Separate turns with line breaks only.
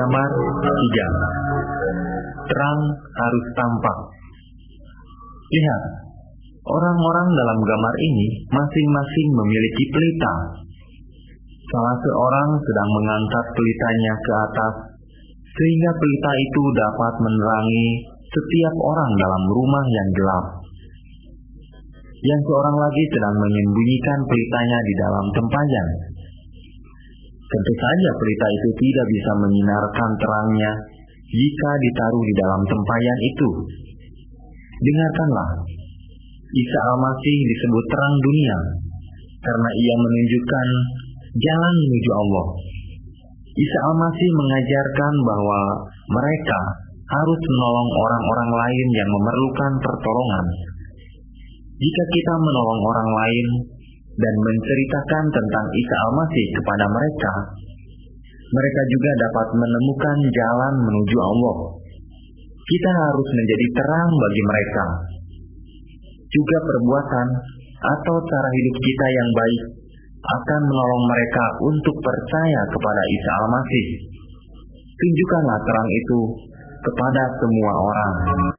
Gambar 3. Terang harus tampak. Lihat, orang-orang dalam gambar ini masing-masing memiliki pelita. Salah seorang sedang mengangkat pelitanya ke atas, sehingga pelita itu dapat menerangi setiap orang dalam rumah yang gelap. Yang seorang lagi sedang menyembunyikan pelitanya di dalam tempayan. Tentu saja pelita itu tidak bisa menyinarkan terangnya jika ditaruh di dalam tempayan itu. Dengarkanlah, Isa Al-Masih disebut terang dunia karena ia menunjukkan jalan menuju Allah. Isa Al-Masih mengajarkan bahwa mereka harus menolong orang-orang lain yang memerlukan pertolongan. Jika kita menolong orang lain dan menceritakan tentang Isa Al-Masih kepada mereka, mereka juga dapat menemukan jalan menuju Allah. Kita harus menjadi terang bagi mereka. Juga perbuatan atau cara hidup kita yang baik akan menolong mereka untuk percaya kepada Isa Al-Masih. Tunjukkanlah terang itu kepada semua orang.